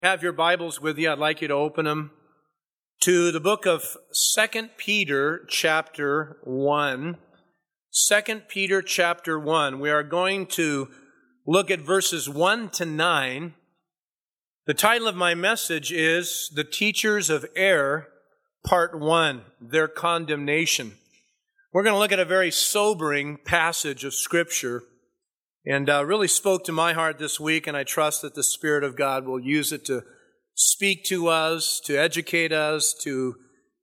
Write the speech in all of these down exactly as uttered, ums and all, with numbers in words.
Have your Bibles with you. I'd like you to open them to the book of Second Peter chapter one. Second Peter chapter one. We are going to look at verses one to nine. The title of my message is The Teachers of Error, Part one, Their Condemnation. We're going to look at a very sobering passage of Scripture, and uh, really spoke to my heart this week, and I trust that the Spirit of God will use it to speak to us, to educate us, to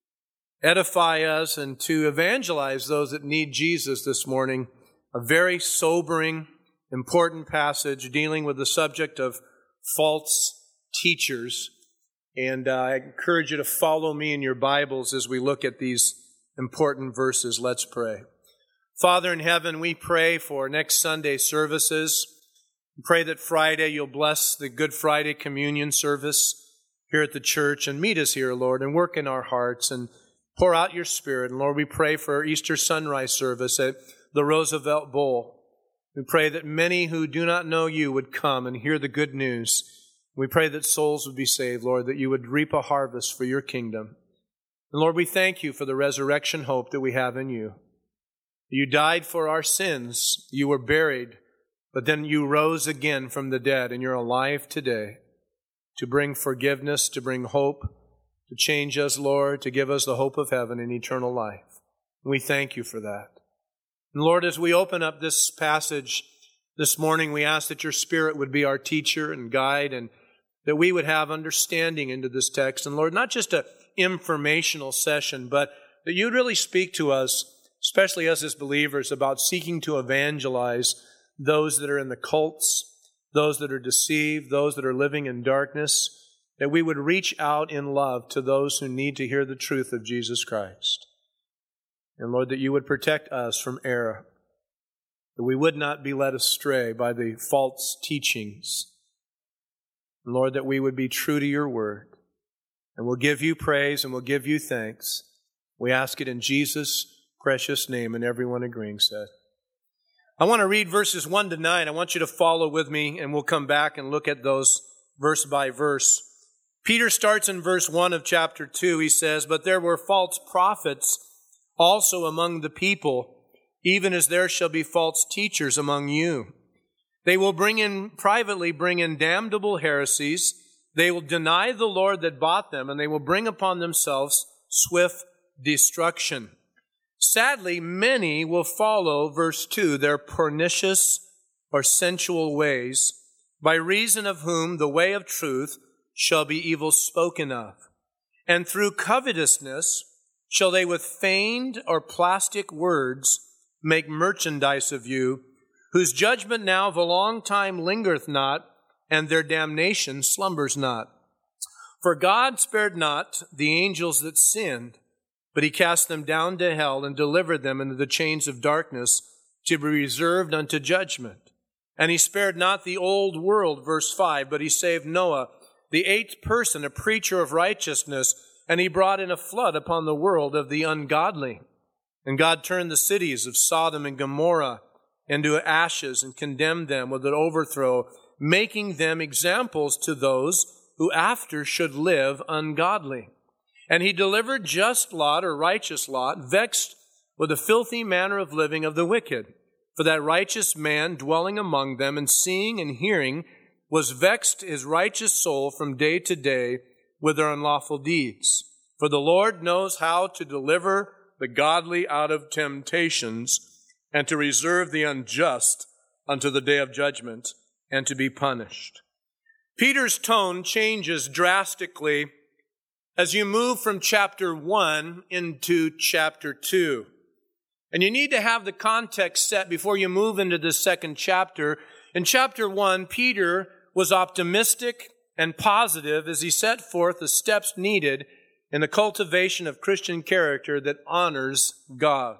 edify us, and to evangelize those that need Jesus this morning. A very sobering, important passage dealing with the subject of false teachers. And uh, I encourage you to follow me in your Bibles as we look at these important verses. Let's pray. Father in heaven, we pray for next Sunday services. We pray that Friday you'll bless the Good Friday communion service here at the church and meet us here, Lord, and work in our hearts and pour out your Spirit. And Lord, we pray for Easter sunrise service at the Roosevelt Bowl. We pray that many who do not know you would come and hear the good news. We pray that souls would be saved, Lord, that you would reap a harvest for your kingdom. And Lord, we thank you for the resurrection hope that we have in you. You died for our sins. You were buried, but then you rose again from the dead, and you're alive today to bring forgiveness, to bring hope, to change us, Lord, to give us the hope of heaven and eternal life. And we thank you for that. And Lord, as we open up this passage this morning, we ask that your Spirit would be our teacher and guide, and that we would have understanding into this text. And Lord, not just an informational session, but that you'd really speak to us, especially us as believers, about seeking to evangelize those that are in the cults, those that are deceived, those that are living in darkness, that we would reach out in love to those who need to hear the truth of Jesus Christ. And Lord, that you would protect us from error, that we would not be led astray by the false teachings. And Lord, that we would be true to your word. And we'll give you praise and we'll give you thanks. We ask it in Jesus' precious name, and everyone agreeing said. I want to read verses one to nine. I want you to follow with me, and we'll come back and look at those verse by verse. Peter starts in verse one of chapter two. He says, "But there were false prophets also among the people, even as there shall be false teachers among you. They will bring in, privately bring in damnable heresies. They will deny the Lord that bought them, and they will bring upon themselves swift destruction. Sadly, many will follow," verse two, "their pernicious or sensual ways, by reason of whom the way of truth shall be evil spoken of. And through covetousness shall they with feigned or plastic words make merchandise of you, whose judgment now of a long time lingereth not, and their damnation slumbers not. For God spared not the angels that sinned, but he cast them down to hell and delivered them into the chains of darkness to be reserved unto judgment. And he spared not the old world," verse five, "but he saved Noah, the eighth person, a preacher of righteousness, and he brought in a flood upon the world of the ungodly. And God turned the cities of Sodom and Gomorrah into ashes and condemned them with an overthrow, making them examples to those who after should live ungodly. And he delivered just Lot, or righteous Lot, vexed with the filthy manner of living of the wicked. For that righteous man dwelling among them and seeing and hearing was vexed his righteous soul from day to day with their unlawful deeds. For the Lord knows how to deliver the godly out of temptations, and to reserve the unjust unto the day of judgment, and to be punished." Peter's tone changes drastically as you move from chapter one into chapter two. And you need to have the context set before you move into the second chapter. In chapter one, Peter was optimistic and positive as he set forth the steps needed in the cultivation of Christian character that honors God.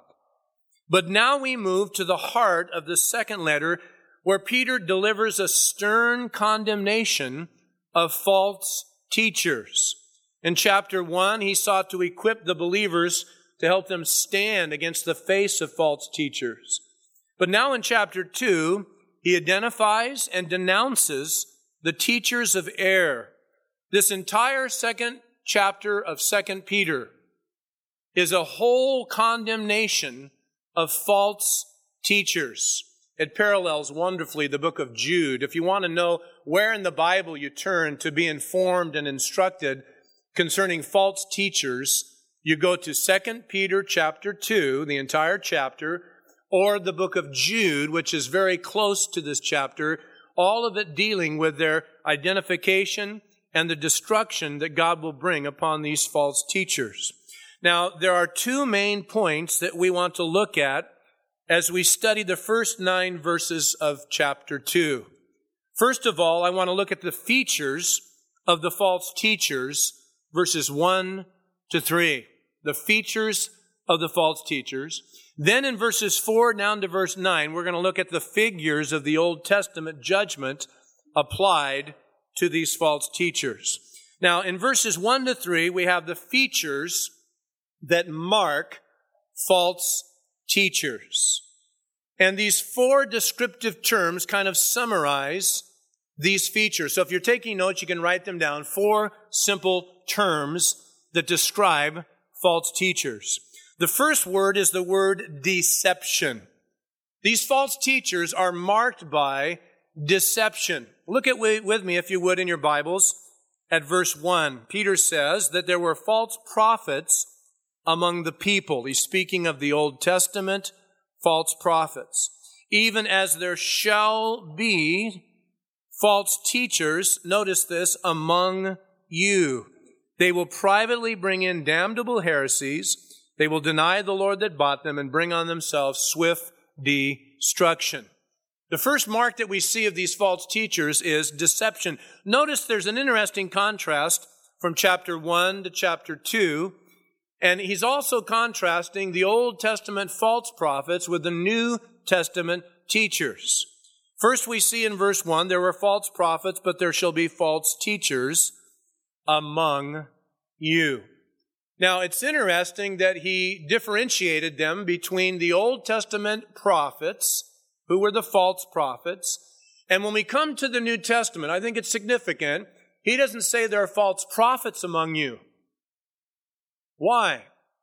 But now we move to the heart of the second letter, where Peter delivers a stern condemnation of false teachers. In chapter one, he sought to equip the believers to help them stand against the face of false teachers. But now in chapter two, he identifies and denounces the teachers of error This entire second chapter of Second Peter is a whole condemnation of false teachers. It parallels wonderfully the book of Jude. If you want to know where in the Bible you turn to be informed and instructed concerning false teachers, you go to Second Peter chapter two, the entire chapter, or the book of Jude, which is very close to this chapter, all of it dealing with their identification and the destruction that God will bring upon these false teachers. Now, there are two main points that we want to look at as we study the first nine verses of chapter two. First of all, I want to look at the features of the false teachers, verses one to three. The features of the false teachers. Then in verses four down to verse nine, we're going to look at the figures of the Old Testament judgment applied to these false teachers. Now, in verses one to three, we have the features that mark false teachers. And these four descriptive terms kind of summarize these features. So if you're taking notes, you can write them down. Four simple terms that describe false teachers. The first word is the word deception. These false teachers are marked by deception. Look at with me, if you would, in your Bibles at verse one. Peter says that there were false prophets among the people. He's speaking of the Old Testament false prophets. Even as there shall be false teachers, notice this, among you. They will privately bring in damnable heresies. They will deny the Lord that bought them and bring on themselves swift destruction. The first mark that we see of these false teachers is deception. Notice there's an interesting contrast from chapter one to chapter two. And he's also contrasting the Old Testament false prophets with the New Testament teachers. First we see in verse one, there were false prophets, but there shall be false teachers among you. Now, it's interesting that he differentiated them between the Old Testament prophets, who were the false prophets, and when we come to the New Testament, I think it's significant, he doesn't say there are false prophets among you. Why?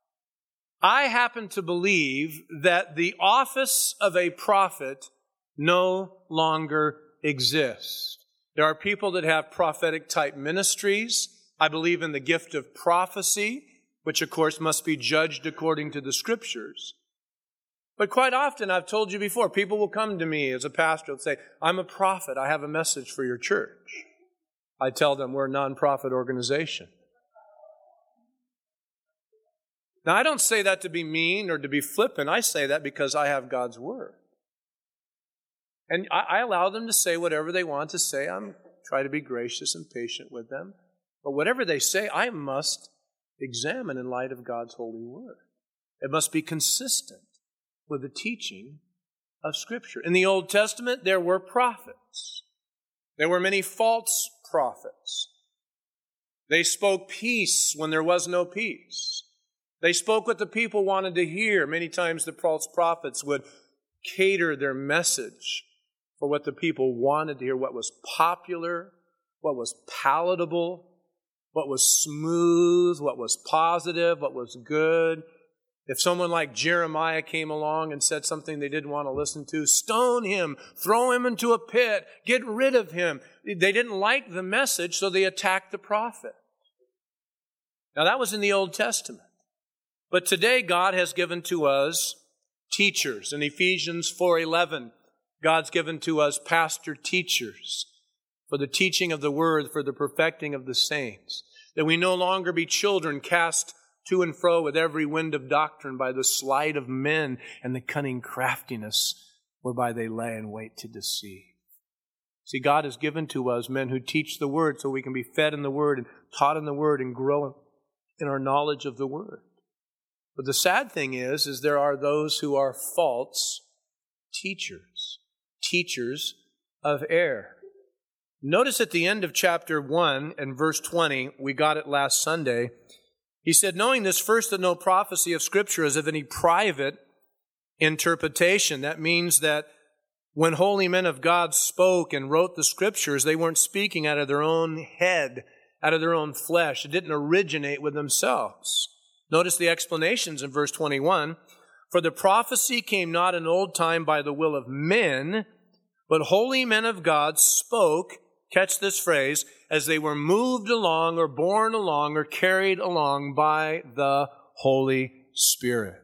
I happen to believe that the office of a prophet no longer exists. There are people that have prophetic type ministries. I believe in the gift of prophecy, which of course must be judged according to the Scriptures. But quite often, I've told you before, people will come to me as a pastor and say, I'm a prophet, I have a message for your church. I tell them we're a non-profit organization. Now, I don't say that to be mean or to be flippant. I say that because I have God's Word. And I, I allow them to say whatever they want to say. I'm try to be gracious and patient with them. But whatever they say, I must examine in light of God's holy Word. It must be consistent with the teaching of Scripture. In the Old Testament, there were prophets. There were many false prophets. They spoke peace when there was no peace. They spoke what the people wanted to hear. Many times the false prophets would cater their message for what the people wanted to hear, what was popular, what was palatable, what was smooth, what was positive, what was good. If someone like Jeremiah came along and said something they didn't want to listen to, stone him, throw him into a pit, get rid of him. They didn't like the message, so they attacked the prophet. Now that was in the Old Testament. But today God has given to us teachers. In Ephesians four eleven, God's given to us pastor teachers for the teaching of the Word, for the perfecting of the saints. That we no longer be children cast to and fro with every wind of doctrine by the sleight of men and the cunning craftiness whereby they lay in wait to deceive. See, God has given to us men who teach the Word so we can be fed in the Word and taught in the Word and grow in our knowledge of the Word. But the sad thing is, is there are those who are false teachers, teachers of error. Notice at the end of chapter one and verse twenty, we got it last Sunday, he said, knowing this first that no prophecy of Scripture is of any private interpretation. That means that when holy men of God spoke and wrote the Scriptures, they weren't speaking out of their own head. out of their own flesh. It didn't originate with themselves. Notice the explanations in verse twenty-one. For the prophecy came not in old time by the will of men, but holy men of God spoke, catch this phrase, as they were moved along or borne along or carried along by the Holy Spirit.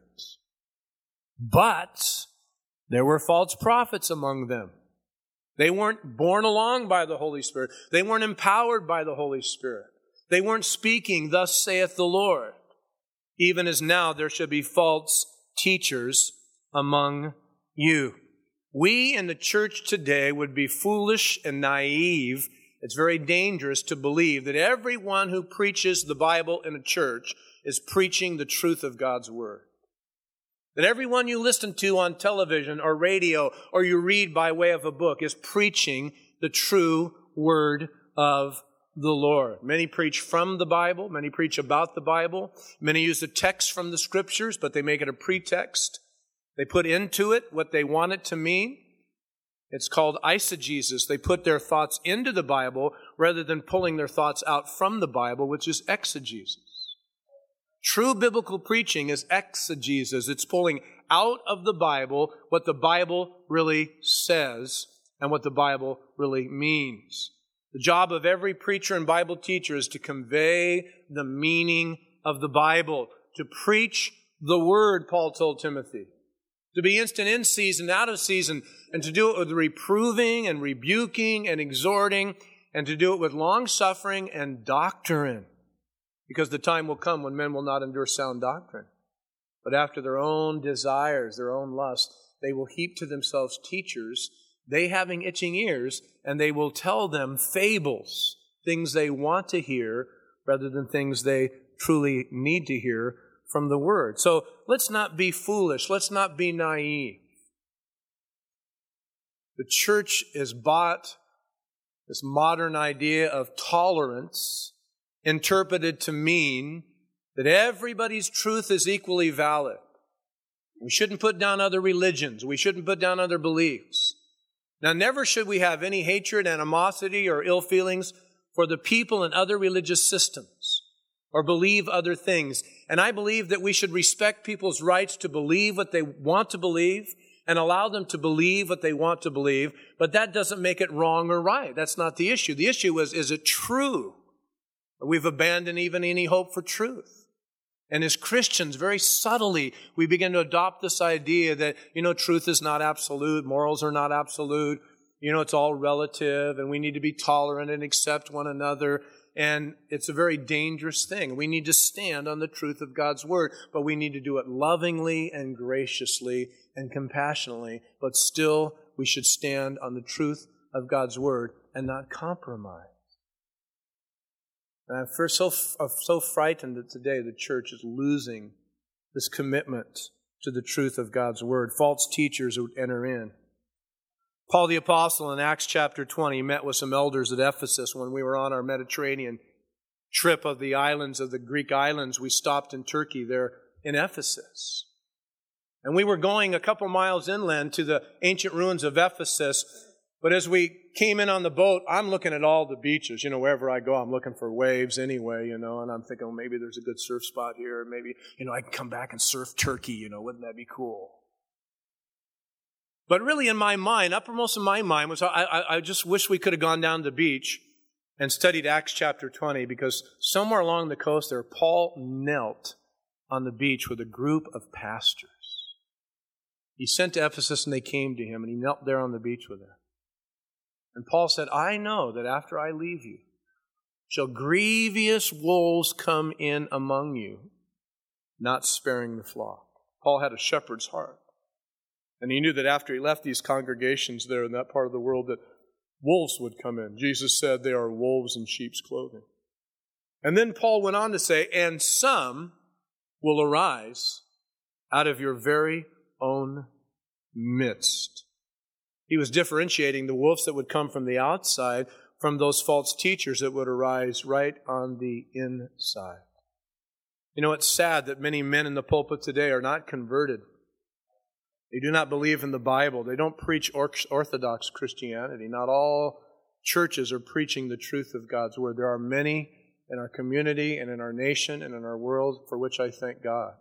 But there were false prophets among them. They weren't borne along by the Holy Spirit. They weren't empowered by the Holy Spirit. They weren't speaking, thus saith the Lord. Even as now there should be false teachers among you. We in the church today would be foolish and naive. It's very dangerous to believe that everyone who preaches the Bible in a church is preaching the truth of God's Word. That everyone you listen to on television or radio or you read by way of a book is preaching the true Word of the Lord. Many preach from the Bible. Many preach about the Bible. Many use the text from the Scriptures, but they make it a pretext. They put into it what they want it to mean. It's called eisegesis. They put their thoughts into the Bible rather than pulling their thoughts out from the Bible, which is exegesis. True biblical preaching is exegesis. It's pulling out of the Bible what the Bible really says and what the Bible really means. The job of every preacher and Bible teacher is to convey the meaning of the Bible, to preach the Word, Paul told Timothy, to be instant in season, out of season, and to do it with reproving and rebuking and exhorting, and to do it with long-suffering and doctrine. Because the time will come when men will not endure sound doctrine, but after their own desires, their own lust, they will heap to themselves teachers, they having itching ears, and they will tell them fables, things they want to hear, rather than things they truly need to hear from the Word. So let's not be foolish. Let's not be naive. The church has bought this modern idea of tolerance, interpreted to mean that everybody's truth is equally valid. We shouldn't put down other religions. We shouldn't put down other beliefs. Now, never should we have any hatred, animosity, or ill feelings for the people in other religious systems or believe other things. And I believe that we should respect people's rights to believe what they want to believe and allow them to believe what they want to believe, but that doesn't make it wrong or right. That's not the issue. The issue is, is it true? We've abandoned even any hope for truth. And as Christians, very subtly, we begin to adopt this idea that, you know, truth is not absolute, morals are not absolute, you know, it's all relative, and we need to be tolerant and accept one another. And it's a very dangerous thing. We need to stand on the truth of God's Word, but we need to do it lovingly and graciously and compassionately. But still, we should stand on the truth of God's Word and not compromise. And I'm first so, I'm so frightened that today the church is losing this commitment to the truth of God's Word. False teachers would enter in. Paul the Apostle in Acts chapter twenty met with some elders at Ephesus when we were on our Mediterranean trip of the islands of the Greek islands. We stopped in Turkey there in Ephesus. And we were going a couple miles inland to the ancient ruins of Ephesus. But as we came in on the boat, I'm looking at all the beaches. You know, wherever I go, I'm looking for waves anyway, you know, and I'm thinking, well, maybe there's a good surf spot here. Maybe, you know, I can come back and surf Turkey, you know, wouldn't that be cool? But really in my mind, uppermost in my mind was I, I, I just wish we could have gone down to the beach and studied Acts chapter twenty, because somewhere along the coast there, Paul knelt on the beach with a group of pastors. He sent to Ephesus and they came to him, and he knelt there on the beach with them. And Paul said, I know that after I leave you, shall grievous wolves come in among you, not sparing the flock. Paul had a shepherd's heart. And he knew that after he left these congregations there in that part of the world, that wolves would come in. Jesus said they are wolves in sheep's clothing. And then Paul went on to say, and some will arise out of your very own midst. He was differentiating the wolves that would come from the outside from those false teachers that would arise right on the inside. You know, it's sad that many men in the pulpit today are not converted. They do not believe in the Bible. They don't preach orthodox Christianity. Not all churches are preaching the truth of God's Word. There are many in our community and in our nation and in our world, for which I thank God.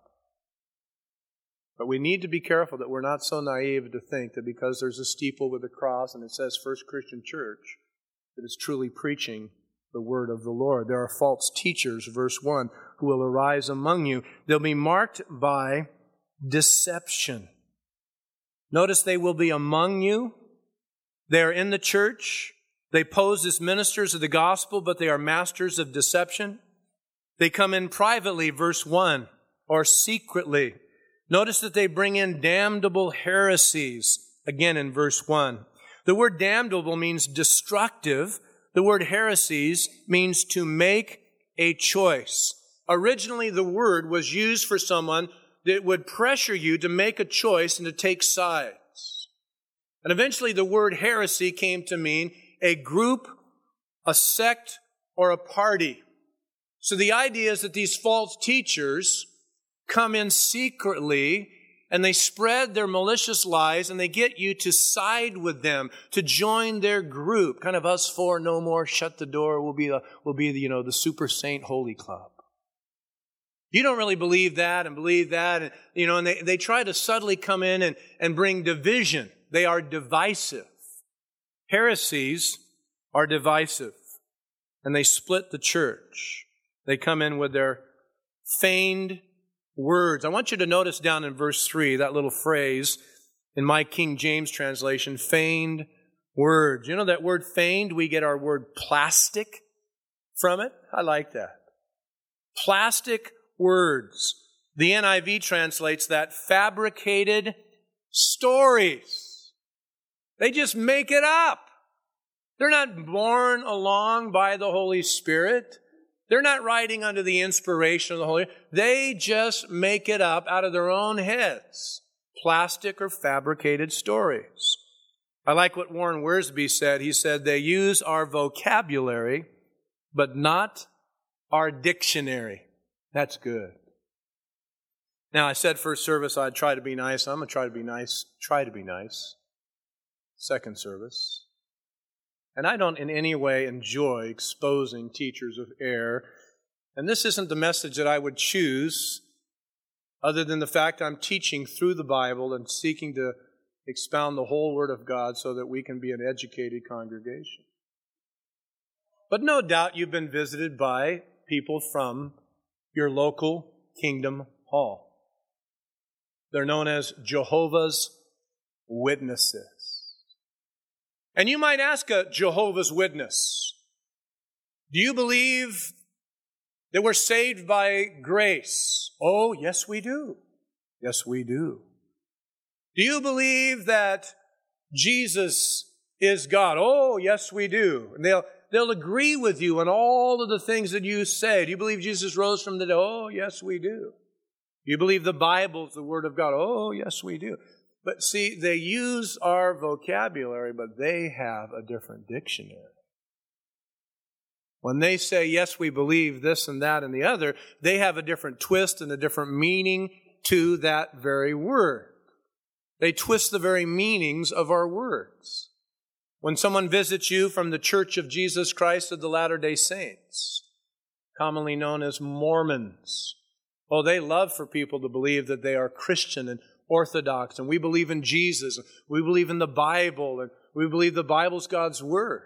But we need to be careful that we're not so naive to think that because there's a steeple with a cross and it says First Christian Church, that it's truly preaching the word of the Lord. There are false teachers, verse one, who will arise among you. They'll be marked by deception. Notice they will be among you. They are in the church. They pose as ministers of the gospel, but they are masters of deception. They come in privately, verse one, or secretly. Notice that they bring in damnable heresies, again in verse one. The word damnable means destructive. The word heresies means to make a choice. Originally, the word was used for someone that would pressure you to make a choice and to take sides. And eventually, the word heresy came to mean a group, a sect, or a party. So the idea is that these false teachers come in secretly and they spread their malicious lies and they get you to side with them, to join their group. Kind of us four, no more, shut the door, we'll be the, we'll be the, you know, the super saint holy club. You don't really believe that and believe that, and, you know, and they, they try to subtly come in and, and bring division. They are divisive. Heresies are divisive, and they split the church. They come in with their feigned words. I want you to notice down in verse three, that little phrase in my King James translation, feigned words. You know that word feigned, we get our word plastic from it? I like that. Plastic words. The N I V translates that fabricated stories. They just make it up. They're not borne along by the Holy Spirit. They're not writing under the inspiration of the Holy Spirit. They just make it up out of their own heads. Plastic or fabricated stories. I like what Warren Wiersbe said. He said, they use our vocabulary, but not our dictionary. That's good. Now, I said first service I'd try to be nice. I'm going to try to be nice. Try to be nice. Second service. And I don't in any way enjoy exposing teachers of error. And this isn't the message that I would choose, other than the fact I'm teaching through the Bible and seeking to expound the whole Word of God so that we can be an educated congregation. But no doubt you've been visited by people from your local Kingdom Hall. They're known as Jehovah's Witnesses. And you might ask a Jehovah's Witness, do you believe that we're saved by grace? Oh, yes, we do. Yes, we do. Do you believe that Jesus is God? Oh, yes, we do. And they'll, they'll agree with you on all of the things that you say. Do you believe Jesus rose from the dead? Oh, yes, we do. Do you believe the Bible is the Word of God? Oh, yes, we do. But see, they use our vocabulary, but they have a different dictionary. When they say, yes, we believe this and that and the other, they have a different twist and a different meaning to that very word. They twist the very meanings of our words. When someone visits you from the Church of Jesus Christ of the Latter-day Saints, commonly known as Mormons, oh, they love for people to believe that they are Christian and Orthodox, and we believe in Jesus, and we believe in the Bible, and we believe the Bible's God's Word.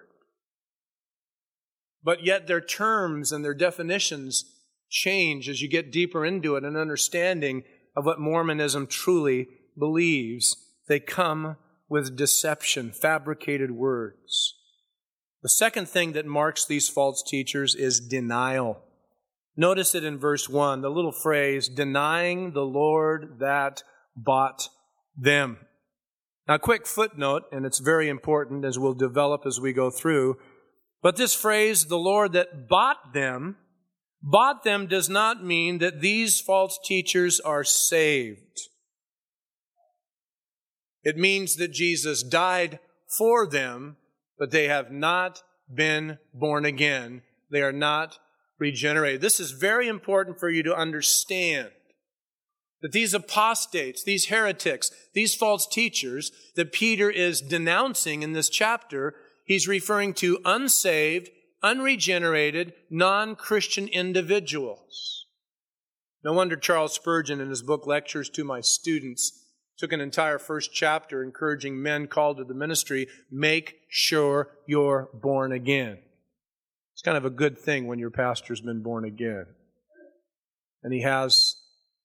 But yet their terms and their definitions change as you get deeper into it and understanding of what Mormonism truly believes. They come with deception, fabricated words. The second thing that marks these false teachers is denial. Notice it in verse one, the little phrase, denying the Lord that bought them. Now, quick footnote, and it's very important as we'll develop as we go through, but this phrase, the Lord that bought them, bought them does not mean that these false teachers are saved. It means that Jesus died for them, but they have not been born again. They are not regenerated. This is very important for you to understand. That these apostates, these heretics, these false teachers that Peter is denouncing in this chapter, he's referring to unsaved, unregenerated, non-Christian individuals. No wonder Charles Spurgeon, in his book Lectures to My Students, took an entire first chapter encouraging men called to the ministry, make sure you're born again. It's kind of a good thing when your pastor's been born again and he has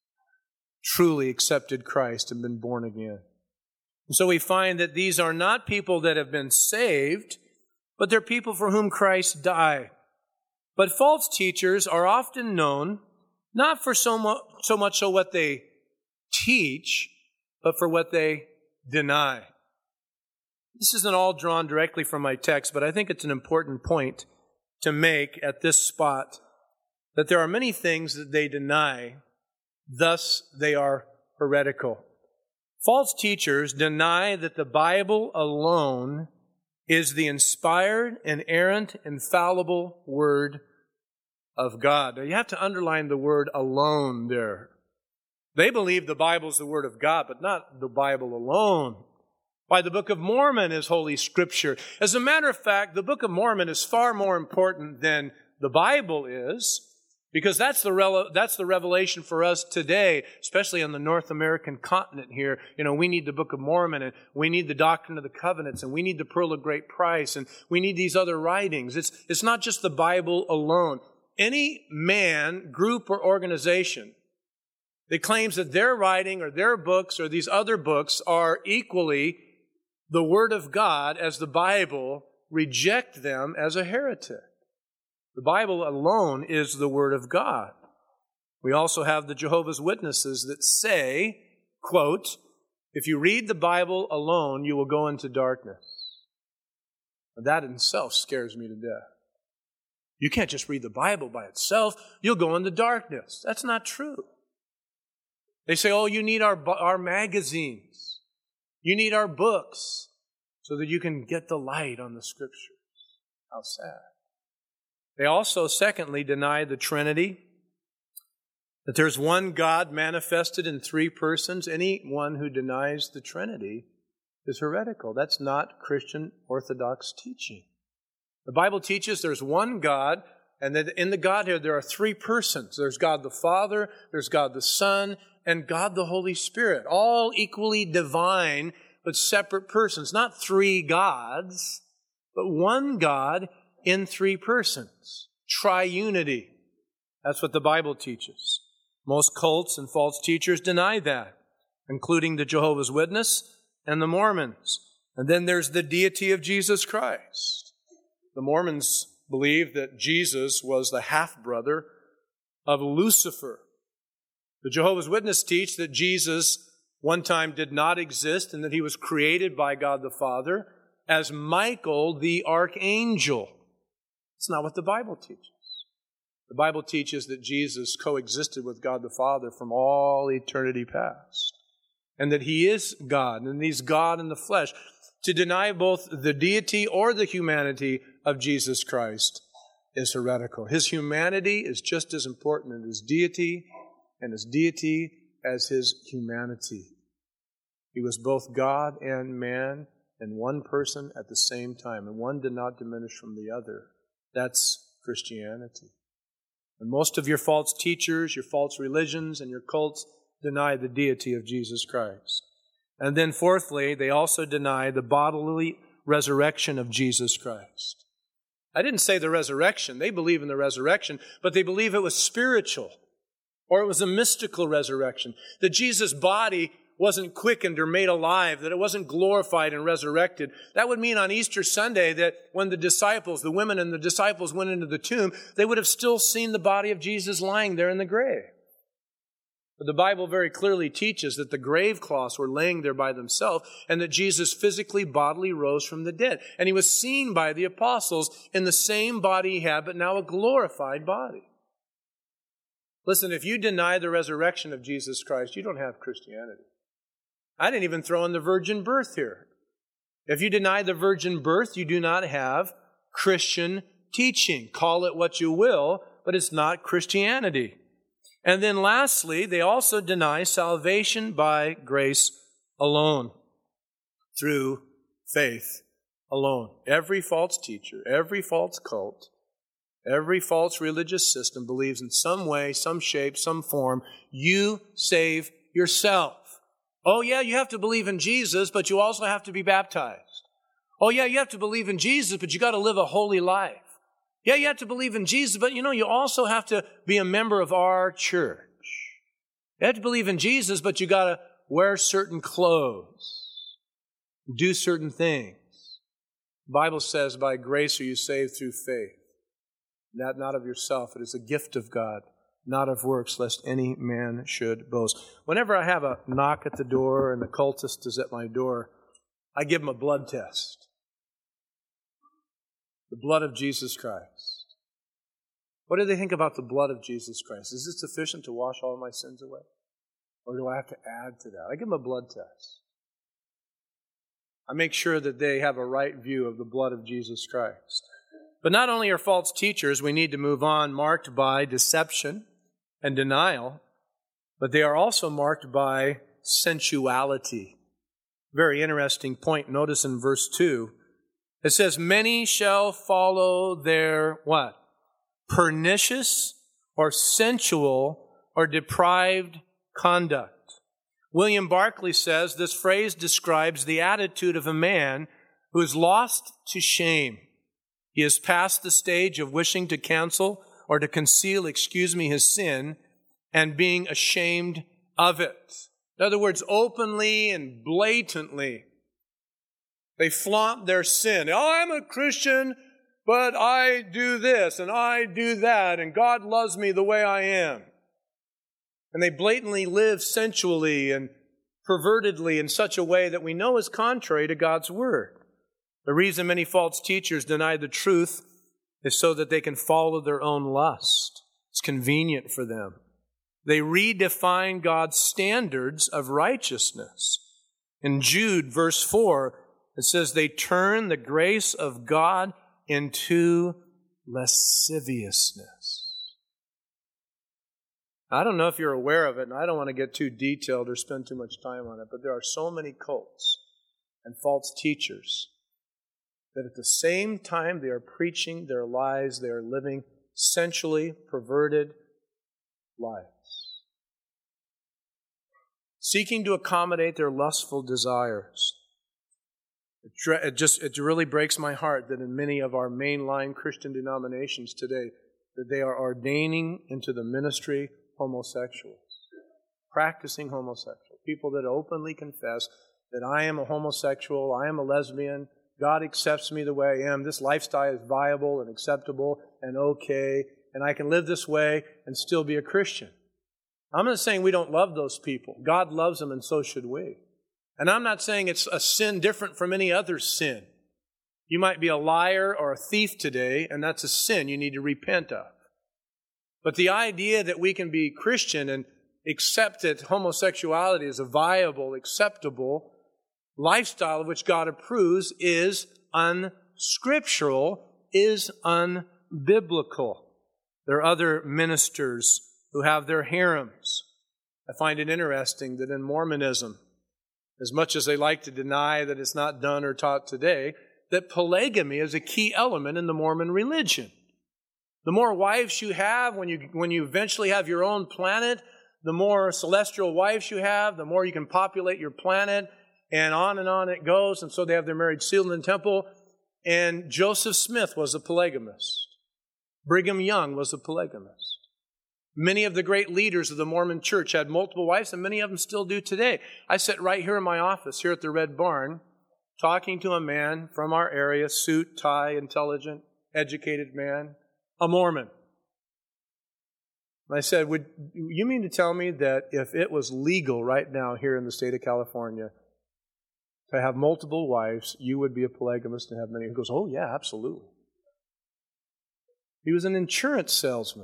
truly accepted Christ and been born again. And so we find that these are not people that have been saved, but they're people for whom Christ died. But false teachers are often known not for so much so, much so what they teach, but for what they deny. This isn't all drawn directly from my text, but I think it's an important point to make at this spot, that there are many things that they deny, thus they are heretical. False teachers deny that the Bible alone is the inspired, inerrant, infallible Word of God. Now, you have to underline the word alone there. They believe the Bible is the Word of God, but not the Bible alone. Why, the Book of Mormon is Holy Scripture. As a matter of fact, the Book of Mormon is far more important than the Bible is, because that's the rele- that's the revelation for us today, especially on the North American continent here. You know, we need the Book of Mormon, and we need the Doctrine of the Covenants, and we need the Pearl of Great Price, and we need these other writings. It's, it's not just the Bible alone. Any man, group, or organization that claims that their writing or their books or these other books are equally the Word of God as the Bible, reject them as a heretic. The Bible alone is the Word of God. We also have the Jehovah's Witnesses that say, quote, if you read the Bible alone, you will go into darkness. And that in itself scares me to death. You can't just read the Bible by itself. You'll go into darkness. That's not true. They say, oh, you need our, our magazines. You need our books so that you can get the light on the Scriptures. How sad. They also, secondly, deny the Trinity, that there's one God manifested in three persons. Anyone who denies the Trinity is heretical. That's not Christian Orthodox teaching. The Bible teaches there's one God, and that in the Godhead there are three persons. There's God the Father, there's God the Son, and God the Holy Spirit, all equally divine, but separate persons. Not three gods, but one God in three persons. Triunity. That's what the Bible teaches. Most cults and false teachers deny that, including the Jehovah's Witness and the Mormons. And then there's the deity of Jesus Christ. The Mormons believe that Jesus was the half-brother of Lucifer. The Jehovah's Witnesses teach that Jesus one time did not exist and that he was created by God the Father as Michael the archangel. It's not what the Bible teaches. The Bible teaches that Jesus coexisted with God the Father from all eternity past, and that he is God, and he's God in the flesh. To deny both the deity or the humanity of Jesus Christ is heretical. His humanity is just as important as his deity, and his deity as his humanity. He was both God and man in one person at the same time, and one did not diminish from the other. That's Christianity. And most of your false teachers, your false religions, and your cults deny the deity of Jesus Christ. And then fourthly, they also deny the bodily resurrection of Jesus Christ. I didn't say the resurrection. They believe in the resurrection, but they believe it was spiritual, or it was a mystical resurrection. That Jesus' body wasn't quickened or made alive, that it wasn't glorified and resurrected. That would mean on Easter Sunday that when the disciples, the women and the disciples went into the tomb, they would have still seen the body of Jesus lying there in the grave. But the Bible very clearly teaches that the grave cloths were laying there by themselves and that Jesus physically, bodily rose from the dead. And he was seen by the apostles in the same body he had, but now a glorified body. Listen, if you deny the resurrection of Jesus Christ, you don't have Christianity. I didn't even throw in the virgin birth here. If you deny the virgin birth, you do not have Christian teaching. Call it what you will, but it's not Christianity. And then lastly, they also deny salvation by grace alone, through faith alone. Every false teacher, every false cult Every false religious system believes in some way, some shape, some form, you save yourself. Oh yeah, you have to believe in Jesus, but you also have to be baptized. Oh yeah, you have to believe in Jesus, but you got to live a holy life. Yeah, you have to believe in Jesus, but you know, you also have to be a member of our church. You have to believe in Jesus, but you got to wear certain clothes, do certain things. The Bible says, by grace are you saved through faith. That not of yourself, it is a gift of God, not of works, lest any man should boast. Whenever I have a knock at the door and the cultist is at my door, I give him a blood test. The blood of Jesus Christ. What do they think about the blood of Jesus Christ? Is it sufficient to wash all my sins away? Or do I have to add to that? I give them a blood test. I make sure that they have a right view of the blood of Jesus Christ. But not only are false teachers, we need to move on, marked by deception and denial, but they are also marked by sensuality. Very interesting point. Notice in verse two, it says, many shall follow their what? Pernicious or sensual or deprived conduct. William Barclay says this phrase describes the attitude of a man who is lost to shame. He has passed the stage of wishing to cancel or to conceal, excuse me, his sin and being ashamed of it. In other words, openly and blatantly, they flaunt their sin. Oh, I'm a Christian, but I do this and I do that, and God loves me the way I am. And they blatantly live sensually and pervertedly in such a way that we know is contrary to God's Word. The reason many false teachers deny the truth is so that they can follow their own lust. It's convenient for them. They redefine God's standards of righteousness. In Jude, verse four, it says, they turn the grace of God into lasciviousness. I don't know if you're aware of it, and I don't want to get too detailed or spend too much time on it, but there are so many cults and false teachers that at the same time they are preaching their lies, they are living sensually perverted lives, seeking to accommodate their lustful desires. It just it really breaks my heart that in many of our mainline Christian denominations today, that they are ordaining into the ministry homosexuals, practicing homosexual, people that openly confess that I am a homosexual, I am a lesbian, God accepts me the way I am. This lifestyle is viable and acceptable and okay, and I can live this way and still be a Christian. I'm not saying we don't love those people. God loves them, and so should we. And I'm not saying it's a sin different from any other sin. You might be a liar or a thief today, and that's a sin you need to repent of. But the idea that we can be Christian and accept that homosexuality is a viable, acceptable lifestyle of which God approves is unscriptural, is unbiblical. There are other ministers who have their harems. I find it interesting that in Mormonism, as much as they like to deny that it's not done or taught today, that polygamy is a key element in the Mormon religion. The more wives you have, when you, when you eventually have your own planet, the more celestial wives you have, the more you can populate your planet, and on and on it goes. And so they have their marriage sealed in the temple. And Joseph Smith was a polygamist. Brigham Young was a polygamist. Many of the great leaders of the Mormon church had multiple wives, and many of them still do today. I sit right here in my office, here at the Red Barn, talking to a man from our area, suit, tie, intelligent, educated man, a Mormon. And I said, would you mean to tell me that if it was legal right now here in the state of California to have multiple wives, you would be a polygamist and have many? He goes, oh yeah, absolutely. He was an insurance salesman.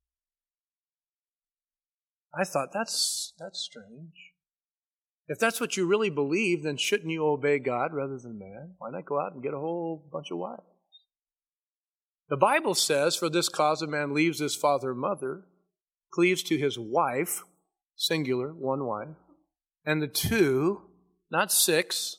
I thought, that's that's strange. If that's what you really believe, then shouldn't you obey God rather than man? Why not go out and get a whole bunch of wives? The Bible says, for this cause a man leaves his father and mother, cleaves to his wife, singular, one wife, and the two, not six,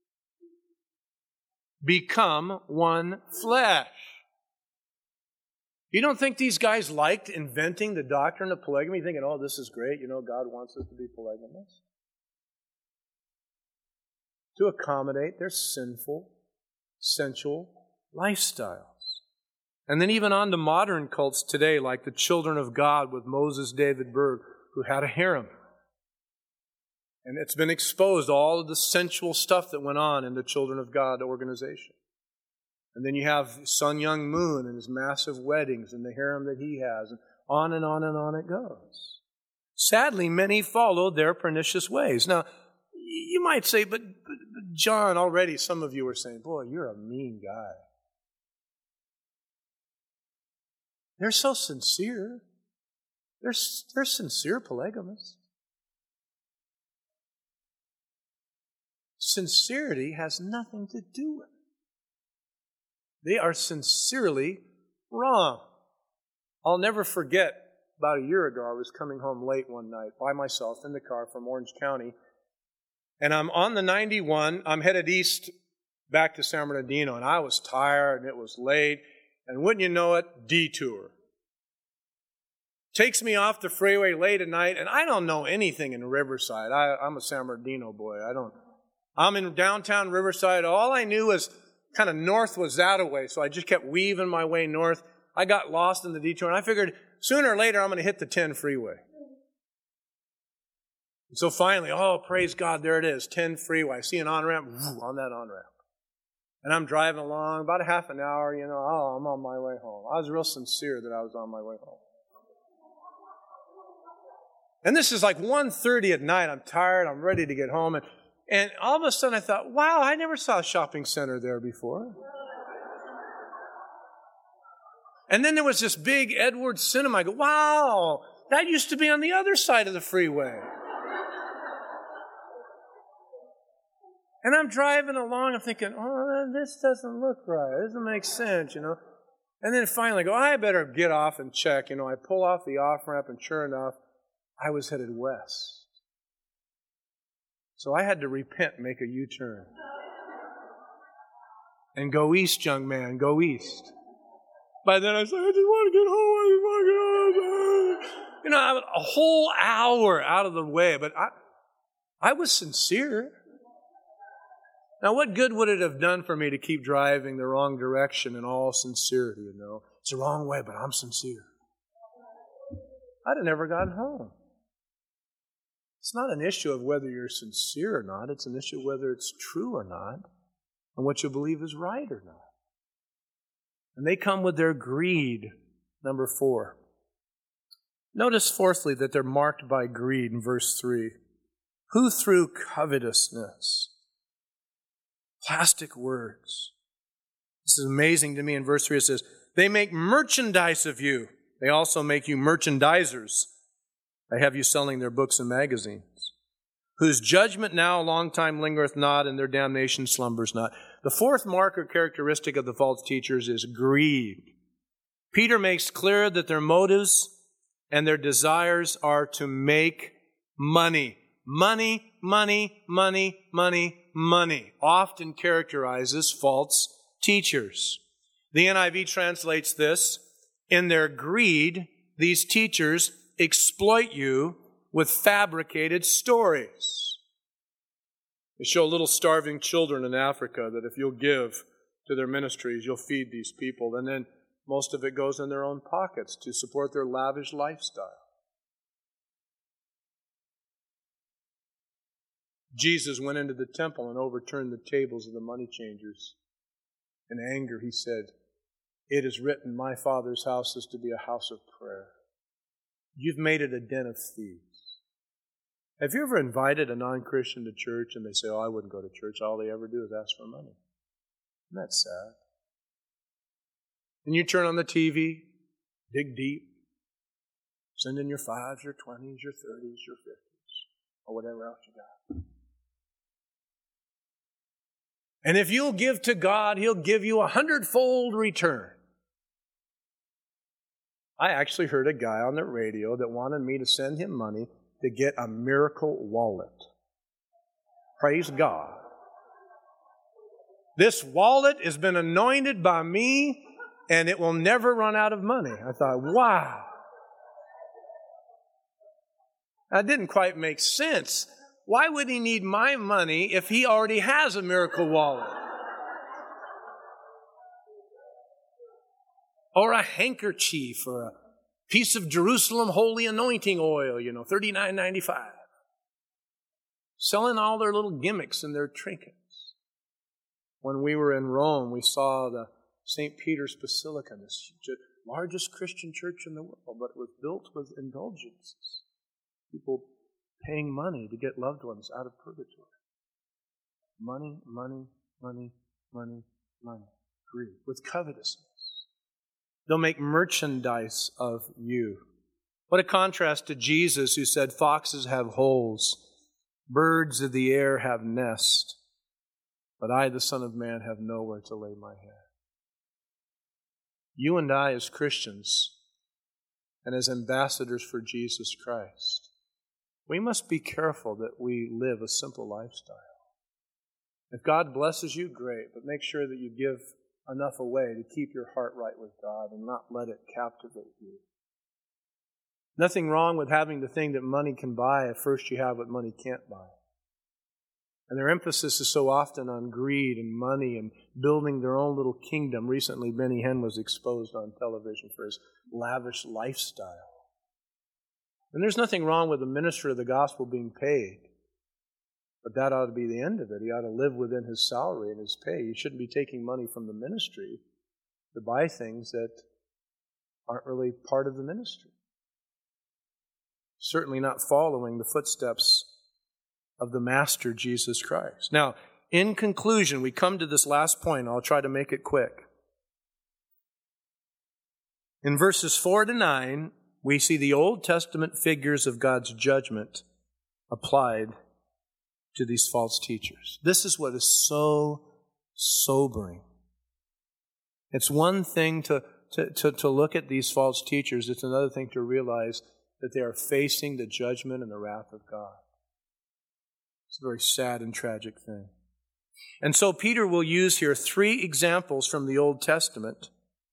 become one flesh. You don't think these guys liked inventing the doctrine of polygamy, thinking, oh, this is great, you know, God wants us to be polygamous? To accommodate their sinful, sensual lifestyles. And then even on to modern cults today, like the Children of God with Moses David Berg, who had a harem. And it's been exposed, all of the sensual stuff that went on in the Children of God organization. And then you have Sun Myung Moon and his massive weddings and the harem that he has, and on and on and on it goes. Sadly, many followed their pernicious ways. Now, you might say, but, but, but John, already some of you are saying, boy, you're a mean guy. They're so sincere. They're, they're sincere polygamists. Sincerity has nothing to do with it. They are sincerely wrong. I'll never forget, about a year ago, I was coming home late one night by myself in the car from Orange County, and I'm on the ninety-one. I'm headed east back to San Bernardino, and I was tired, and it was late, and wouldn't you know it, detour. Takes me off the freeway late at night, and I don't know anything in Riverside. I, I'm a San Bernardino boy. I don't. I'm in downtown Riverside. All I knew was kind of north was that away, so I just kept weaving my way north. I got lost in the detour, and I figured sooner or later I'm going to hit the ten freeway. And so finally, oh, praise God, there it is, ten freeway. I see an on-ramp, on that on-ramp. And I'm driving along, about a half an hour, you know, oh, I'm on my way home. I was real sincere that I was on my way home. And this is like one thirty at night. I'm tired, I'm ready to get home, and And all of a sudden I thought, wow, I never saw a shopping center there before. And then there was this big Edwards Cinema. I go, wow, that used to be on the other side of the freeway. And I'm driving along, I'm thinking, oh, this doesn't look right. It doesn't make sense, you know. And then finally I go, I better get off and check. You know, I pull off the off-ramp, and sure enough, I was headed west. So I had to repent and make a U-turn. And go east, young man, go east. By then I said, I just want to get home. I just want to get home. You know, I was a whole hour out of the way, but I, I was sincere. Now, what good would it have done for me to keep driving the wrong direction in all sincerity, you know? It's the wrong way, but I'm sincere. I'd have never gotten home. It's not an issue of whether you're sincere or not. It's an issue of whether it's true or not and what you believe is right or not. And they come with their greed, number four. Notice, fourthly, that they're marked by greed in verse three. Who through covetousness, plastic words. This is amazing to me. In verse three it says, they make merchandise of you. They also make you merchandisers. They have you selling their books and magazines, whose judgment now a long time lingereth not, and their damnation slumbers not. The fourth mark or characteristic of the false teachers is greed. Peter makes clear that their motives and their desires are to make money. Money, money, money, money, money often characterizes false teachers. The N I V translates this, in their greed, these teachers exploit you with fabricated stories. They show little starving children in Africa that if you'll give to their ministries, you'll feed these people. And then most of it goes in their own pockets to support their lavish lifestyle. Jesus went into the temple and overturned the tables of the money changers. In anger, he said, it is written, my Father's house is to be a house of prayer. You've made it a den of thieves. Have you ever invited a non-Christian to church and they say, oh, I wouldn't go to church. All they ever do is ask for money. Isn't that sad? And you turn on the T V, dig deep, send in your fives, your twenties, your thirties, your fifties, or whatever else you got. And if you'll give to God, He'll give you a hundredfold return. I actually heard a guy on the radio that wanted me to send him money to get a miracle wallet. Praise God. This wallet has been anointed by me and it will never run out of money. I thought, wow. That didn't quite make sense. Why would he need my money if he already has a miracle wallet? Or a handkerchief, or a piece of Jerusalem holy anointing oil, you know, thirty-nine ninety-five. Selling all their little gimmicks and their trinkets. When we were in Rome, we saw the Saint Peter's Basilica, this largest Christian church in the world, but it was built with indulgences. People paying money to get loved ones out of purgatory. Money, money, money, money, money. Greed. With covetousness. They'll make merchandise of you. What a contrast to Jesus, who said, foxes have holes, birds of the air have nests, but I, the Son of Man, have nowhere to lay my head. You and I, as Christians, and as ambassadors for Jesus Christ, we must be careful that we live a simple lifestyle. If God blesses you, great, but make sure that you give enough away to keep your heart right with God and not let it captivate you. Nothing wrong with having the thing that money can buy if first you have what money can't buy. And their emphasis is so often on greed and money and building their own little kingdom. Recently, Benny Hinn was exposed on television for his lavish lifestyle. And there's nothing wrong with a minister of the gospel being paid. But that ought to be the end of it. He ought to live within his salary and his pay. He shouldn't be taking money from the ministry to buy things that aren't really part of the ministry. Certainly not following the footsteps of the Master Jesus Christ. Now, in conclusion, we come to this last point. I'll try to make it quick. In verses four to nine, we see the Old Testament figures of God's judgment applied to these false teachers. This is what is so sobering. It's one thing to, to, to, to look at these false teachers. It's another thing to realize that they are facing the judgment and the wrath of God. It's a very sad and tragic thing. And so Peter will use here three examples from the Old Testament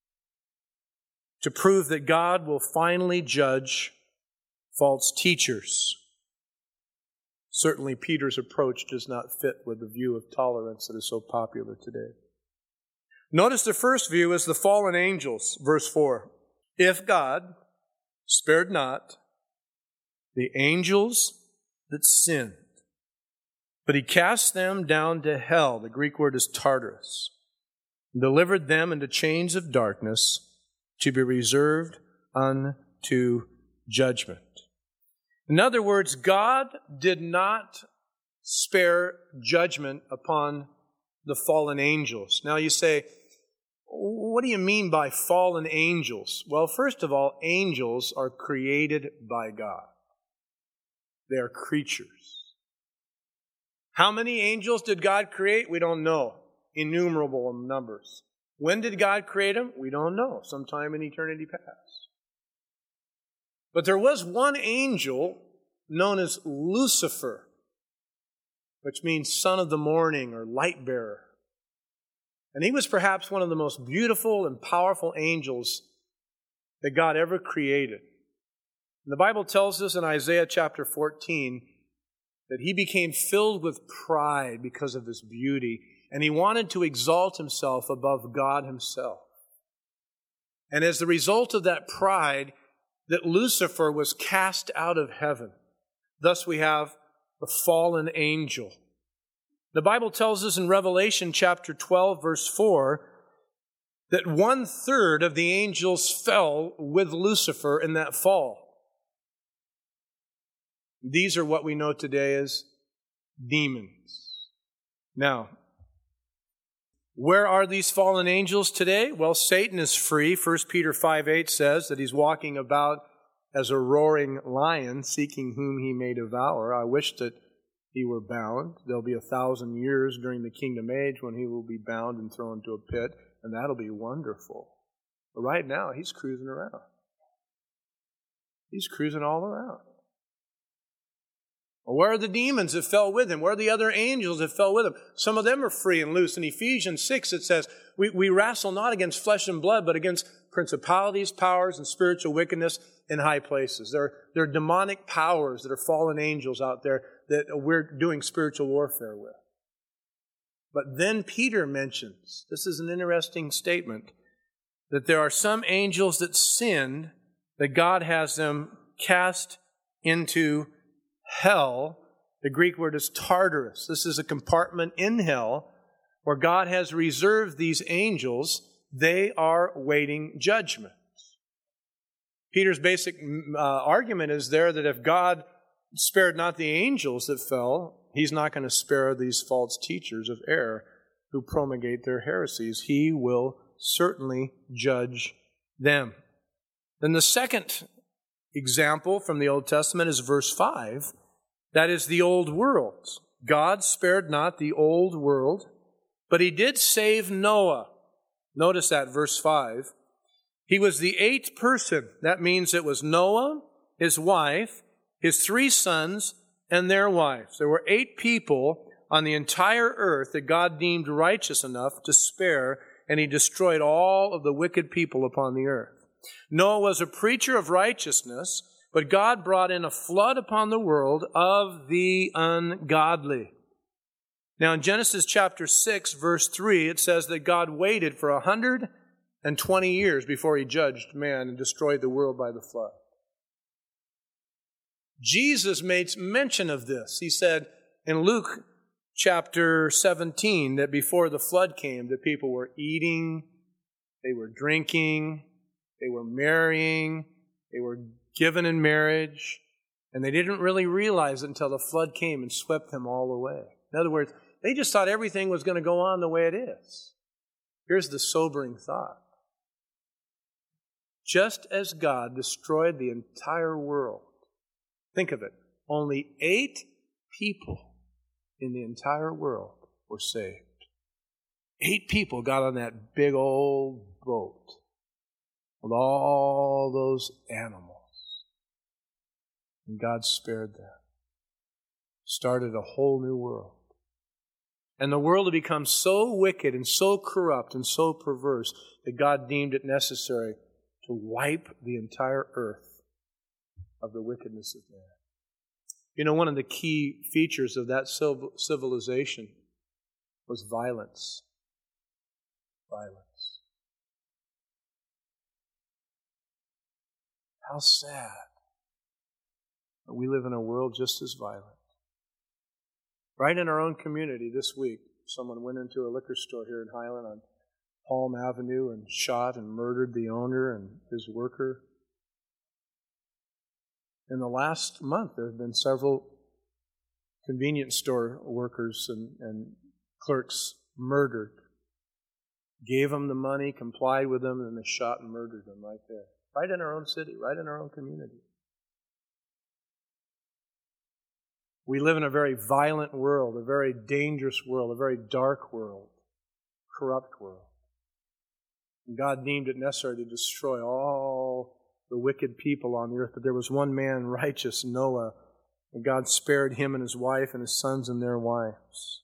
to prove that God will finally judge false teachers. Certainly, Peter's approach does not fit with the view of tolerance that is so popular today. Notice the first view is the fallen angels, verse four. If God spared not the angels that sinned, but he cast them down to hell, the Greek word is Tartarus, and delivered them into chains of darkness to be reserved unto judgment. In other words, God did not spare judgment upon the fallen angels. Now you say, what do you mean by fallen angels? Well, first of all, angels are created by God. They are creatures. How many angels did God create? We don't know. Innumerable numbers. When did God create them? We don't know. Sometime in eternity past. But there was one angel known as Lucifer, which means son of the morning or light bearer. And he was perhaps one of the most beautiful and powerful angels that God ever created. And the Bible tells us in Isaiah chapter fourteen that he became filled with pride because of his beauty, and he wanted to exalt himself above God himself. And as the result of that pride, that Lucifer was cast out of heaven. Thus we have the fallen angel. The Bible tells us in Revelation chapter twelve, verse four, that one third of the angels fell with Lucifer in that fall. These are what we know today as demons. Now, where are these fallen angels today? Well, Satan is free. First Peter five eight says that he's walking about as a roaring lion, seeking whom he may devour. I wish that he were bound. There'll be a thousand years during the kingdom age when he will be bound and thrown into a pit, and that'll be wonderful. But right now, he's cruising around. He's cruising all around. Well, where are the demons that fell with him? Where are the other angels that fell with him? Some of them are free and loose. In Ephesians six, it says, we, we wrestle not against flesh and blood, but against principalities, powers, and spiritual wickedness in high places. There, there are demonic powers that are fallen angels out there that we're doing spiritual warfare with. But then Peter mentions, this is an interesting statement, that there are some angels that sinned, that God has them cast into hell. The Greek word is Tartarus. This is a compartment in hell where God has reserved these angels. They are waiting judgment. Peter's basic uh, argument is there that if God spared not the angels that fell, He's not going to spare these false teachers of error who promulgate their heresies. He will certainly judge them. Then the second example from the Old Testament is verse five. That is the old world. God spared not the old world, but He did save Noah. Notice that, verse five. He was the eighth person. That means it was Noah, his wife, his three sons, and their wives. There were eight people on the entire earth that God deemed righteous enough to spare, and He destroyed all of the wicked people upon the earth. Noah was a preacher of righteousness, but God brought in a flood upon the world of the ungodly. Now in Genesis chapter six, verse three, it says that God waited for one hundred twenty years before He judged man and destroyed the world by the flood. Jesus makes mention of this. He said in Luke chapter seventeen that before the flood came, the people were eating, they were drinking, they were marrying, they were given in marriage, and they didn't really realize it until the flood came and swept them all away. In other words, they just thought everything was going to go on the way it is. Here's the sobering thought. Just as God destroyed the entire world, think of it, only eight people in the entire world were saved. Eight people got on that big old boat with all those animals. And God spared them. Started a whole new world. And the world had become so wicked and so corrupt and so perverse that God deemed it necessary to wipe the entire earth of the wickedness of man. You know, one of the key features of that civilization was violence. Violence. How sad that we live in a world just as violent. Right in our own community this week, someone went into a liquor store here in Highland on Palm Avenue and shot and murdered the owner and his worker. In the last month, there have been several convenience store workers and, and clerks murdered. Gave them the money, complied with them, and they shot and murdered them right there. Right in our own city, right in our own community. We live in a very violent world, a very dangerous world, a very dark world, corrupt world. And God deemed it necessary to destroy all the wicked people on the earth. But there was one man, righteous, Noah, and God spared him and his wife and his sons and their wives.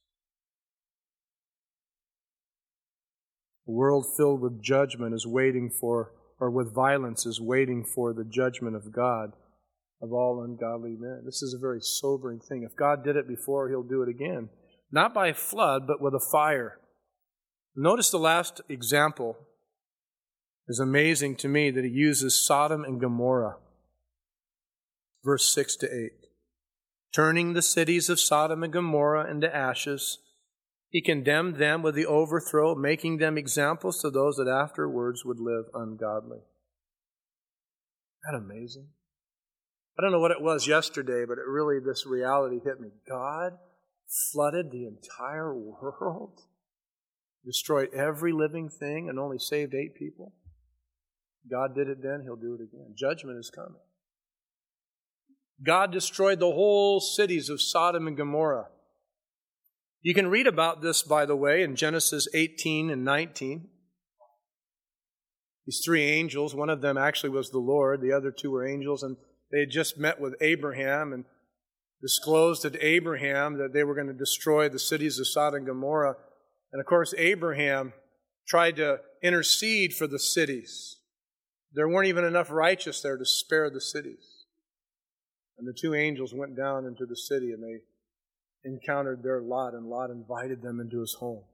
A world filled with judgment is waiting for, or with violence is waiting for the judgment of God of all ungodly men. This is a very sobering thing. If God did it before, He'll do it again. Not by a flood, but with a fire. Notice the last example is amazing to me that He uses Sodom and Gomorrah. Verse six to eight. Turning the cities of Sodom and Gomorrah into ashes, He condemned them with the overthrow, making them examples to those that afterwards would live ungodly. Isn't that amazing? I don't know what it was yesterday, but it really, this reality hit me. God flooded the entire world, destroyed every living thing, and only saved eight people. God did it then, He'll do it again. Judgment is coming. God destroyed the whole cities of Sodom and Gomorrah. You can read about this, by the way, in Genesis eighteen and nineteen. These three angels, one of them actually was the Lord, the other two were angels, and they had just met with Abraham, and disclosed to Abraham that they were going to destroy the cities of Sodom and Gomorrah. And of course, Abraham tried to intercede for the cities. There weren't even enough righteous there to spare the cities. And the two angels went down into the city and they encountered their Lot, and Lot invited them into his home.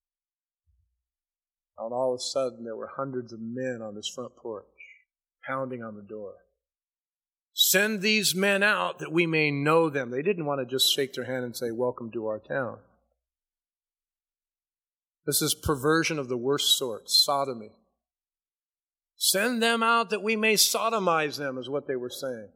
And all of a sudden, there were hundreds of men on his front porch, pounding on the door. Send these men out that we may know them. They didn't want to just shake their hand and say, welcome to our town. This is perversion of the worst sort, sodomy. Send them out that we may sodomize them, is what they were saying.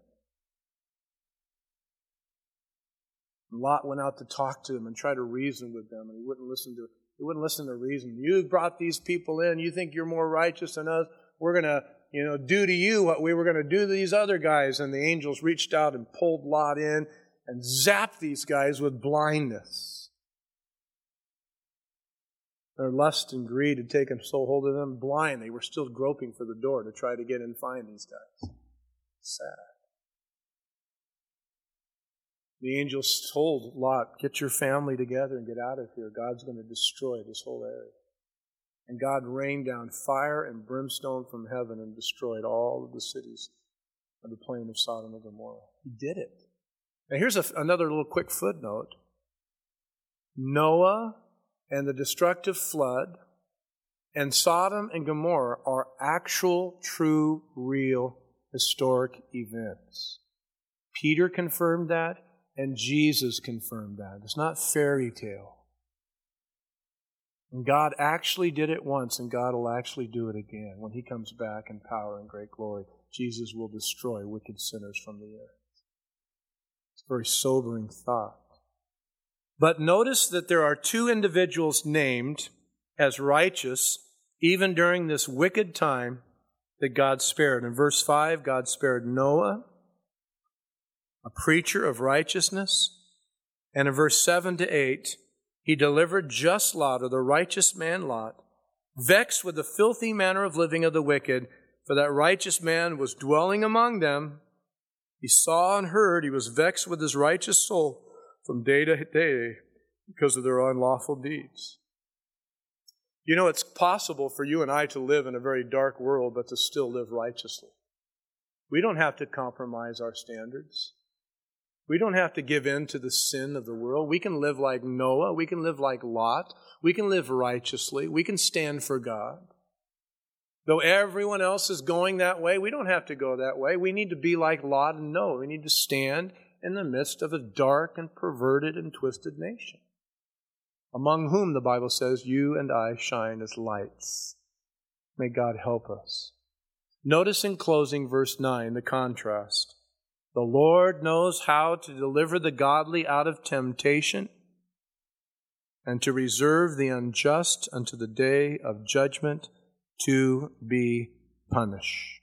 Lot went out to talk to them and try to reason with them, and he wouldn't listen to he wouldn't listen to reason. You brought these people in. You think you're more righteous than us. We're going to, you know, do to you what we were going to do to these other guys. And the angels reached out and pulled Lot in and zapped these guys with blindness. Their lust and greed had taken so hold of them, blind. They were still groping for the door to try to get in and find these guys. Sad. The angels told Lot, get your family together and get out of here. God's going to destroy this whole area. And God rained down fire and brimstone from heaven and destroyed all of the cities of the plain of Sodom and Gomorrah. He did it. Now here's a, another little quick footnote. Noah and the destructive flood and Sodom and Gomorrah are actual, true, real, historic events. Peter confirmed that, and Jesus confirmed that. It's not fairy tale. And God actually did it once, and God will actually do it again. When He comes back in power and great glory, Jesus will destroy wicked sinners from the earth. It's a very sobering thought. But notice that there are two individuals named as righteous even during this wicked time that God spared. In verse five, God spared Noah, a preacher of righteousness. And in verse seven to eight, He delivered just Lot, or the righteous man Lot, vexed with the filthy manner of living of the wicked, for that righteous man was dwelling among them. He saw and heard, he was vexed with his righteous soul from day to day because of their unlawful deeds. You know, it's possible for you and I to live in a very dark world, but to still live righteously. We don't have to compromise our standards. We don't have to give in to the sin of the world. We can live like Noah. We can live like Lot. We can live righteously. We can stand for God. Though everyone else is going that way, we don't have to go that way. We need to be like Lot and Noah. We need to stand in the midst of a dark and perverted and twisted nation, among whom the Bible says, you and I shine as lights. May God help us. Notice in closing verse nine, the contrast. The Lord knows how to deliver the godly out of temptation and to reserve the unjust unto the day of judgment to be punished.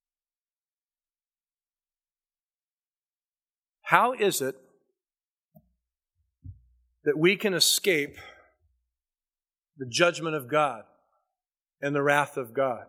How is it that we can escape the judgment of God and the wrath of God?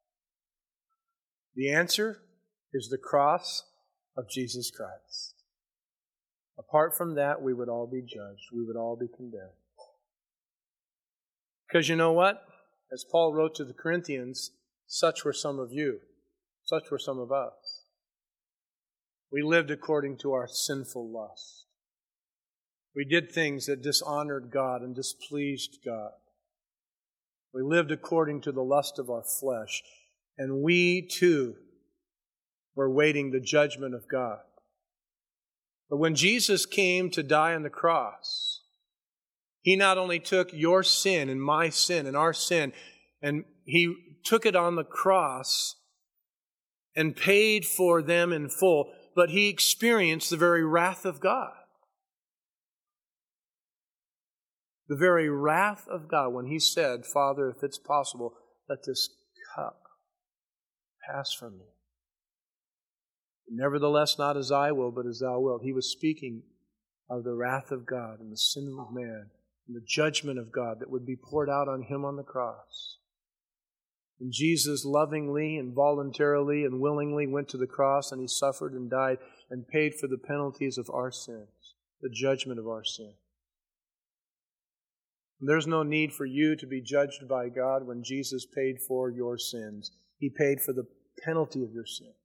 The answer is the cross of Jesus Christ. Apart from that, we would all be judged. We would all be condemned. Because you know what? As Paul wrote to the Corinthians, such were some of you. Such were some of us. We lived according to our sinful lust. We did things that dishonored God and displeased God. We lived according to the lust of our flesh. And we too were waiting the judgment of God. But when Jesus came to die on the cross, He not only took your sin and my sin and our sin, and He took it on the cross and paid for them in full, but He experienced the very wrath of God. The very wrath of God when He said, Father, if it's possible, let this cup pass from me. Nevertheless, not as I will, but as Thou wilt. He was speaking of the wrath of God and the sin of man and the judgment of God that would be poured out on Him on the cross. And Jesus lovingly and voluntarily and willingly went to the cross, and He suffered and died and paid for the penalties of our sins, the judgment of our sin. And there's no need for you to be judged by God when Jesus paid for your sins. He paid for the penalty of your sins.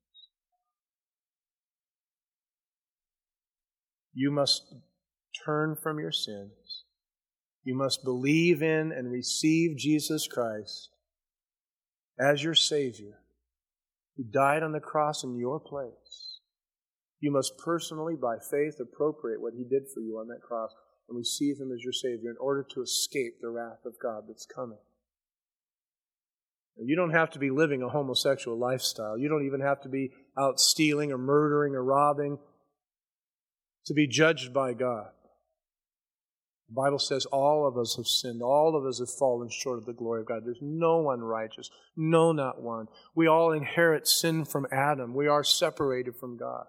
You must turn from your sins. You must believe in and receive Jesus Christ as your Savior, who died on the cross in your place. You must personally, by faith, appropriate what He did for you on that cross and receive Him as your Savior in order to escape the wrath of God that's coming. You don't have to be living a homosexual lifestyle. You don't even have to be out stealing or murdering or robbing to be judged by God. The Bible says all of us have sinned. All of us have fallen short of the glory of God. There's no one righteous. No, not one. We all inherit sin from Adam. We are separated from God.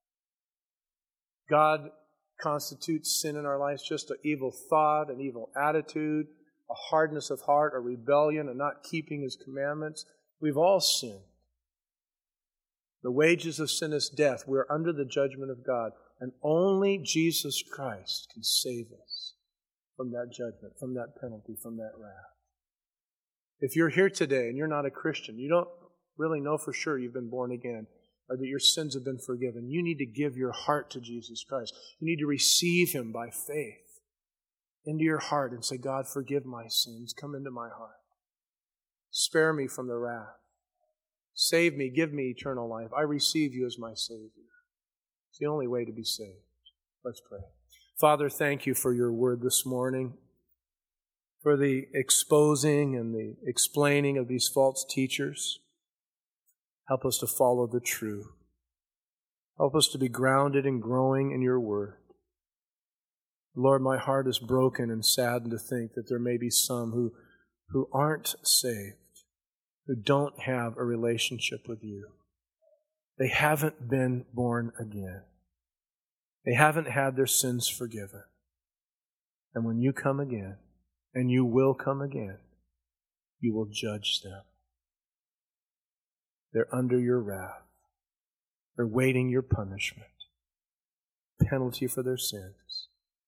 God constitutes sin in our lives just an evil thought, an evil attitude, a hardness of heart, a rebellion, and not keeping His commandments. We've all sinned. The wages of sin is death. We're under the judgment of God. And only Jesus Christ can save us from that judgment, from that penalty, from that wrath. If you're here today and you're not a Christian, you don't really know for sure you've been born again or that your sins have been forgiven, you need to give your heart to Jesus Christ. You need to receive Him by faith into your heart and say, God, forgive my sins. Come into my heart. Spare me from the wrath. Save me. Give me eternal life. I receive You as my Savior. It's the only way to be saved. Let's pray. Father, thank You for Your word this morning, for the exposing and the explaining of these false teachers. Help us to follow the truth. Help us to be grounded and growing in Your word. Lord, my heart is broken and saddened to think that there may be some who, who aren't saved, who don't have a relationship with You. They haven't been born again. They haven't had their sins forgiven. And when You come again, and You will come again, You will judge them. They're under Your wrath. They're waiting Your punishment, penalty for their sins.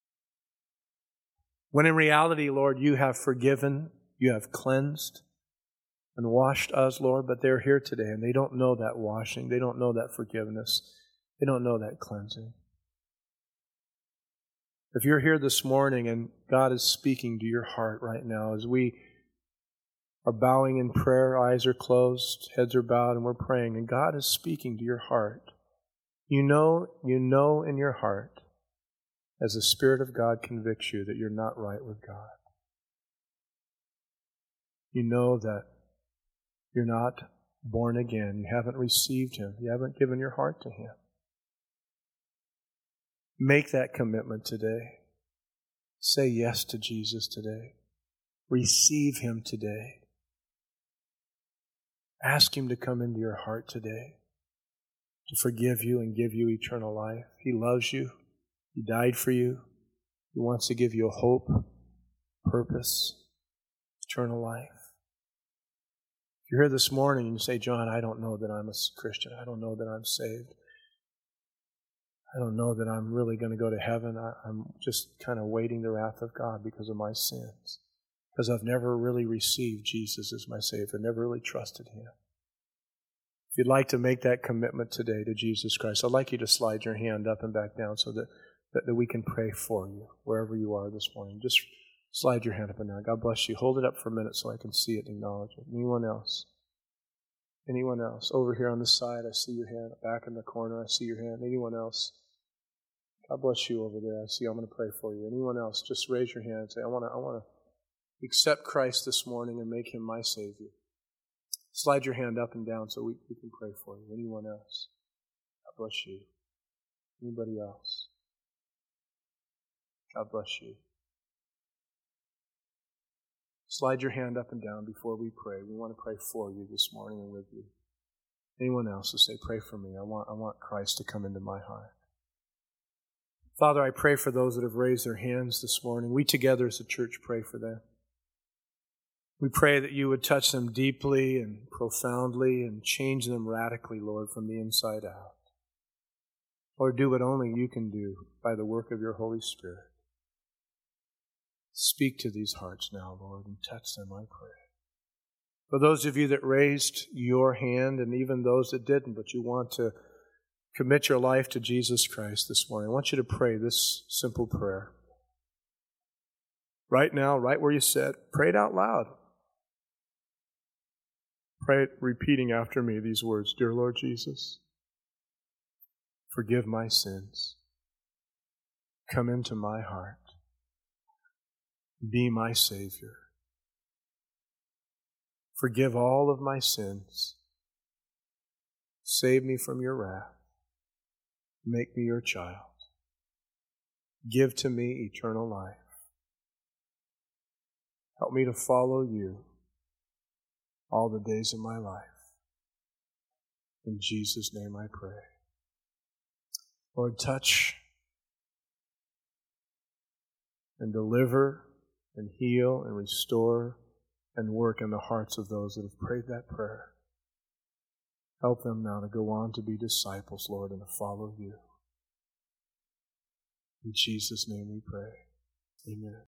When in reality, Lord, You have forgiven, You have cleansed, and washed us, Lord, but they're here today and they don't know that washing. They don't know that forgiveness. They don't know that cleansing. If you're here this morning and God is speaking to your heart right now as we are bowing in prayer, eyes are closed, heads are bowed, and we're praying, and God is speaking to your heart, you know, you know in your heart, as the Spirit of God convicts you, that you're not right with God. You know that you're not born again. You haven't received Him. You haven't given your heart to Him. Make that commitment today. Say yes to Jesus today. Receive Him today. Ask Him to come into your heart today, to forgive you and give you eternal life. He loves you. He died for you. He wants to give you a hope, purpose, eternal life. If you're here this morning and you say, John, I don't know that I'm a Christian. I don't know that I'm saved. I don't know that I'm really going to go to heaven. I, I'm just kind of waiting the wrath of God because of my sins. Because I've never really received Jesus as my Savior. Never really trusted Him. If you'd like to make that commitment today to Jesus Christ, I'd like you to slide your hand up and back down so that, that, that we can pray for you wherever you are this morning. Just slide your hand up and down. God bless you. Hold it up for a minute so I can see it and acknowledge it. Anyone else? Anyone else? Over here on this side, I see your hand. Back in the corner, I see your hand. Anyone else? God bless you over there. I see. I'm going to pray for you. Anyone else? Just raise your hand and say, I want to I want to accept Christ this morning and make Him my Savior. Slide your hand up and down so we, we can pray for you. Anyone else? God bless you. Anybody else? God bless you. Slide your hand up and down before we pray. We want to pray for you this morning and with you. Anyone else to say, pray for me. I want, I want Christ to come into my heart. Father, I pray for those that have raised their hands this morning. We together as a church pray for them. We pray that you would touch them deeply and profoundly and change them radically, Lord, from the inside out. Lord, do what only you can do by the work of your Holy Spirit. Speak to these hearts now, Lord, and touch them, I pray. For those of you that raised your hand, and even those that didn't, but you want to commit your life to Jesus Christ this morning, I want you to pray this simple prayer. Right now, right where you sit, pray it out loud. Pray it repeating after me these words. Dear Lord Jesus, forgive my sins. Come into my heart. Be my Savior. Forgive all of my sins. Save me from your wrath. Make me your child. Give to me eternal life. Help me to follow you all the days of my life. In Jesus' name I pray. Lord, touch and deliver and heal and restore and work in the hearts of those that have prayed that prayer. Help them now to go on to be disciples, Lord, and to follow you. In Jesus' name we pray. Amen.